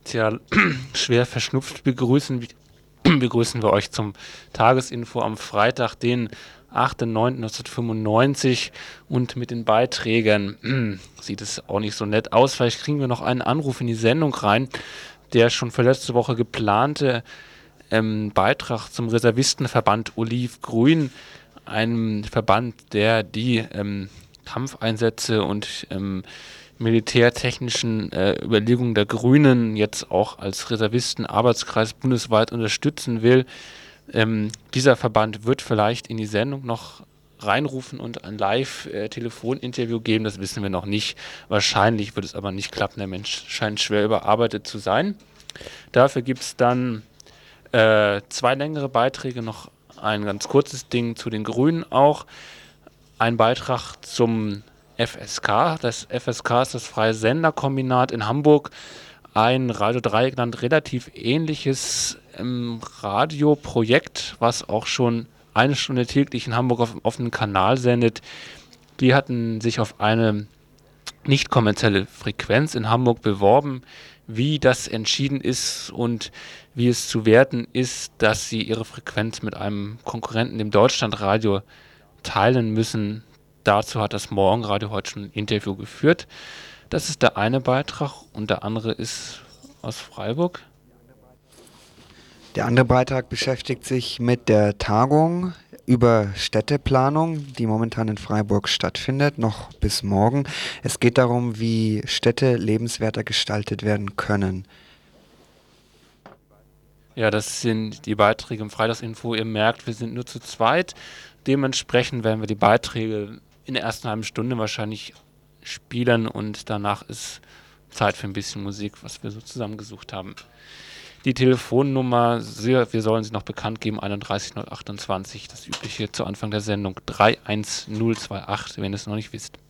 Tja, schwer verschnupft begrüßen wir euch zum Tagesinfo am Freitag, den 8.9.1995, und mit den Beiträgen sieht es auch nicht so nett aus. Vielleicht kriegen wir noch einen Anruf in die Sendung rein. Der schon für letzte Woche geplante Beitrag zum Reservistenverband Oliv-Grün, einem Verband, der die Kampfeinsätze und militärtechnischen Überlegungen der Grünen jetzt auch als Reservisten-Arbeitskreis bundesweit unterstützen will. Dieser Verband wird vielleicht in die Sendung noch reinrufen und ein Live-Telefoninterview geben, das wissen wir noch nicht. Wahrscheinlich wird es aber nicht klappen, der Mensch scheint schwer überarbeitet zu sein. Dafür gibt es dann 2 längere Beiträge, noch ein ganz kurzes Ding zu den Grünen auch. Ein Beitrag zum FSK. Das FSK ist das Freie Senderkombinat in Hamburg. Ein Radio Dreieckland relativ ähnliches Radioprojekt, was auch schon 1 Stunde täglich in Hamburg auf dem offenen Kanal sendet. Die hatten sich auf eine nicht kommerzielle Frequenz in Hamburg beworben. Wie das entschieden ist und wie es zu werten ist, dass sie ihre Frequenz mit einem Konkurrenten, dem Deutschlandradio, teilen müssen. Dazu hat das Morgenradio heute schon ein Interview geführt. Das ist der eine Beitrag, und der andere ist aus Freiburg. Der andere Beitrag beschäftigt sich mit der Tagung über Städteplanung, die momentan in Freiburg stattfindet, noch bis morgen. Es geht darum, wie Städte lebenswerter gestaltet werden können. Ja, das sind die Beiträge im Freitagsinfo. Ihr merkt, wir sind nur zu zweit. Dementsprechend werden wir die Beiträge in der ersten halben Stunde wahrscheinlich spielen, und danach ist Zeit für ein bisschen Musik, was wir so zusammengesucht haben. Die Telefonnummer, wir sollen sie noch bekannt geben, 31028, das übliche zu Anfang der Sendung, 31028, wenn ihr es noch nicht wisst.